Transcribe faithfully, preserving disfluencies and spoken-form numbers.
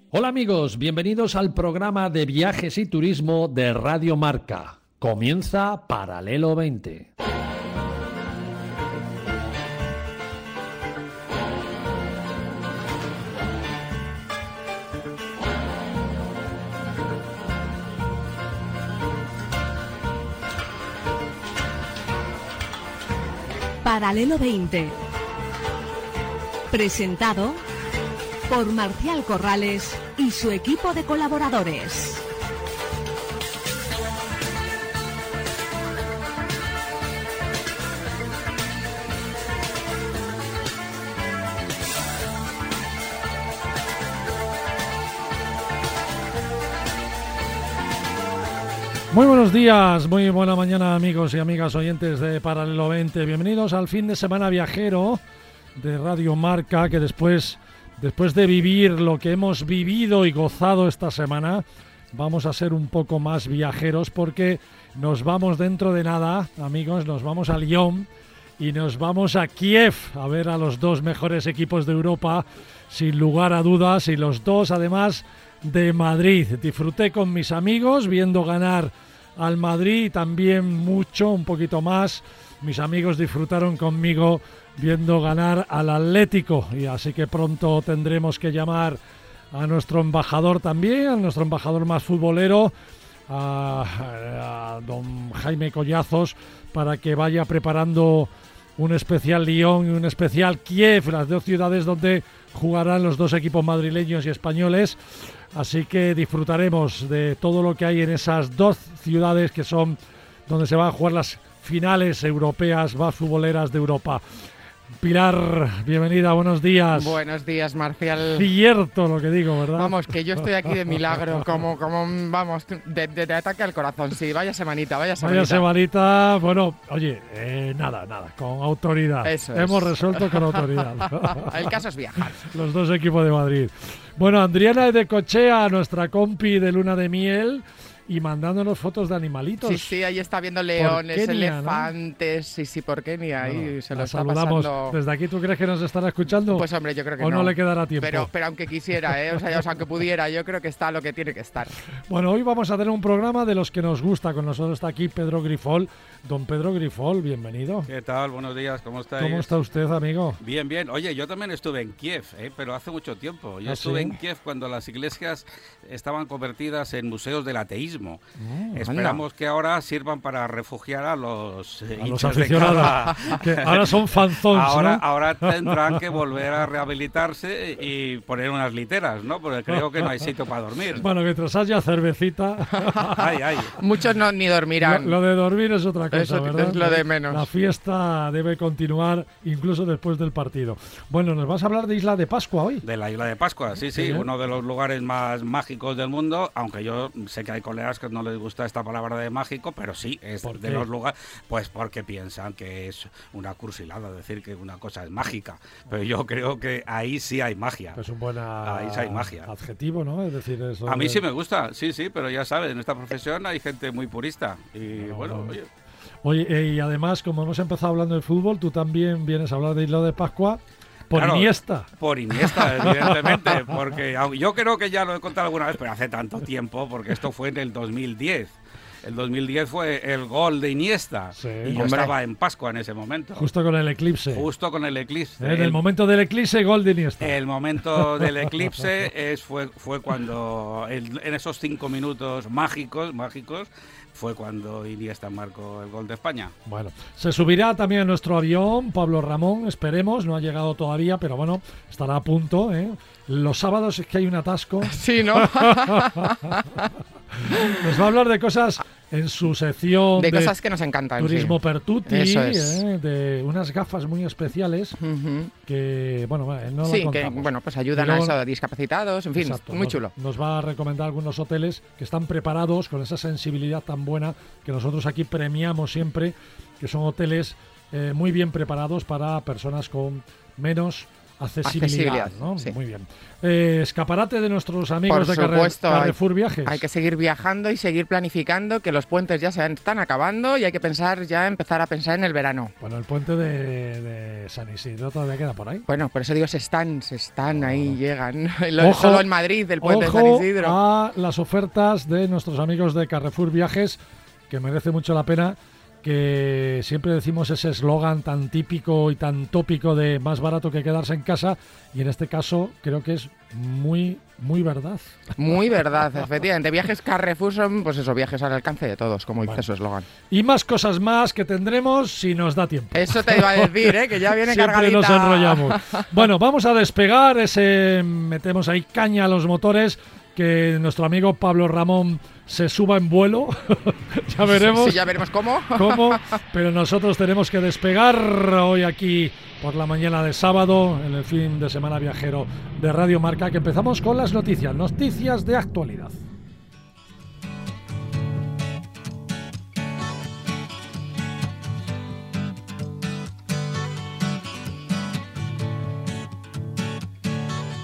Hola amigos, bienvenidos al programa de viajes y turismo de Radio Marca. Comienza Paralelo veinte. Paralelo veinte. Presentado por Marcial Corrales y su equipo de colaboradores. Muy buenos días, muy buena mañana amigos y amigas oyentes de Paralelo veinte. Bienvenidos al fin de semana viajero de Radio Marca, que después, después de vivir lo que hemos vivido y gozado esta semana, vamos a ser un poco más viajeros porque nos vamos dentro de nada, amigos, nos vamos a Lyon y nos vamos a Kiev a ver a los dos mejores equipos de Europa, sin lugar a dudas, y los dos además de Madrid. Disfruté con mis amigos viendo ganar al Madrid y también mucho, un poquito más. Mis amigos disfrutaron conmigo viendo ganar al Atlético, y así que pronto tendremos que llamar a nuestro embajador también, a nuestro embajador más futbolero, a, a don Jaime Collazos, para que vaya preparando un especial Lyon y un especial Kiev, las dos ciudades donde jugarán los dos equipos madrileños y españoles. Así que disfrutaremos de todo lo que hay en esas dos ciudades que son donde se van a jugar las finales europeas más futboleras de Europa. Pilar, bienvenida, buenos días. Buenos días, Marcial. Cierto lo que digo, ¿verdad? Vamos, que yo estoy aquí de milagro, como, como vamos, de, de, de ataque al corazón. Sí, vaya semanita, vaya semanita. Vaya semanita, bueno, oye, eh, nada, nada, con autoridad. Eso es. Hemos resuelto con autoridad. El caso es viajar. Los dos equipos de Madrid. Bueno, Adriana de Cochea, nuestra compi de luna de miel, y mandándonos fotos de animalitos. Sí, sí, ahí está viendo leones, Kenia, elefantes, ¿no? Sí, sí, por Kenia, ahí bueno, se lo la está saludamos. pasando. ¿Desde aquí tú crees que nos estará escuchando? Pues hombre, yo creo que ¿O no. no le quedará tiempo? Pero, pero aunque quisiera, ¿eh? O sea, o sea, aunque pudiera, yo creo que está lo que tiene que estar. Bueno, hoy vamos a tener un programa de los que nos gusta. Con nosotros está aquí Pedro Grifol. Don Pedro Grifol, bienvenido. ¿Qué tal? Buenos días, ¿cómo estáis? ¿Cómo está usted, amigo? Bien, bien. Oye, yo también estuve en Kiev, ¿eh? Pero hace mucho tiempo. Yo ¿Ah, estuve sí? en Kiev cuando las iglesias estaban convertidas en museos del ateísmo. Oh, Esperamos anda. que ahora sirvan para refugiar a los, eh, a los hinchas de aficionados, cada... que ahora son fanzones, ahora, ¿no? ahora tendrán que volver a rehabilitarse y poner unas literas, ¿no? Porque creo que no hay sitio para dormir. Bueno, mientras haya cervecita. Ay, ay. Muchos no ni dormirán. Lo, lo de dormir es otra cosa, Eso ¿verdad? es lo de menos. La fiesta debe continuar incluso después del partido. Bueno, nos vas a hablar de Isla de Pascua hoy. De la Isla de Pascua, sí, sí, Sí, ¿eh? uno de los lugares más mágicos del mundo, aunque yo sé que hay colegas que no les gusta esta palabra de mágico, pero sí, es ¿Por de qué? los lugares, pues porque piensan que es una cursilada decir que una cosa es mágica, pero yo creo que ahí sí hay magia. Es un buen Ahí sí hay magia. adjetivo, ¿no? Es decir, eso A mí de- sí me gusta, sí, sí, pero ya sabes, en esta profesión hay gente muy purista y No, bueno, no. oye, Oye, eh, y además, como hemos empezado hablando de fútbol, tú también vienes a hablar de Isla de Pascua por Claro, Iniesta. por Iniesta, evidentemente, porque au- yo creo que ya lo he contado alguna vez, pero hace tanto tiempo, porque esto fue en el dos mil diez. El dos mil diez fue el gol de Iniesta Sí. y yo Hombre. estaba en Pascua en ese momento. Justo con el eclipse. Justo con el eclipse. En el momento del eclipse, gol de Iniesta. el momento del eclipse es, fue, fue cuando, el- en esos cinco minutos mágicos, mágicos, fue cuando Iniesta marcó el gol de España. Bueno, se subirá también a nuestro avión Pablo Ramón, esperemos, no ha llegado todavía, pero bueno, estará a punto, ¿eh? Los sábados es que hay un atasco. Sí, ¿no? Nos va a hablar de cosas en su sección De de cosas que nos encantan. Turismo sí. Pertuti, Eso es. ¿eh? De unas gafas muy especiales Ujú. que, bueno, eh, no Sí, la que contamos. bueno, pues ayudan Y luego- a eso, a discapacitados, en fin, Exacto, muy nos- chulo. Nos va a recomendar algunos hoteles que están preparados con esa sensibilidad tan buena que nosotros aquí premiamos siempre, que son hoteles eh, muy bien preparados para personas con menos accesibilidad, Accesibilidad, ¿no? sí. Muy bien. Eh, escaparate de nuestros amigos Por de Carre- supuesto, hay- Carrefour Viajes. Hay que seguir viajando y seguir planificando, que los puentes ya se están acabando y hay que pensar ya, empezar a pensar en el verano. Bueno, el puente de, de San Isidro todavía queda por ahí. Bueno, por eso digo, se están, se están, ahí llegan. Lo- Ojo, Solo en Madrid, el puente de San Ojo Isidro. a las ofertas de nuestros amigos de Carrefour Viajes, que merece mucho la pena, que siempre decimos ese eslogan tan típico y tan tópico de más barato que quedarse en casa, y en este caso creo que es muy, muy verdad. Muy verdad, efectivamente. Viajes Carrefour son, pues eso, viajes al alcance de todos, como dice Bueno. su eslogan. Y más cosas más que tendremos si nos da tiempo. Eso te iba a decir, ¿eh? Que ya viene Siempre cargadita. nos enrollamos. Bueno, vamos a despegar ese, metemos ahí caña a los motores, que nuestro amigo Pablo Ramón se suba en vuelo. Ya veremos. Sí, ya veremos cómo. cómo, pero nosotros tenemos que despegar hoy aquí por la mañana de sábado, en el fin de semana viajero de Radio Marca, que empezamos con las noticias, noticias de actualidad.